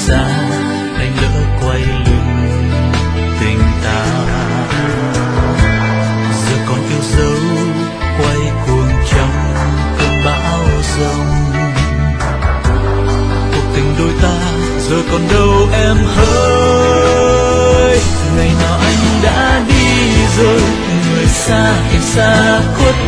xa anh lỡ quay lưng tình ta. Giờ còn yêu dấu quay cuồng trong cơn bão giông. Cuộc tình đôi ta giờ còn đâu em hỡi. Ngày nào anh đã đi rồi, người xa em xa khuất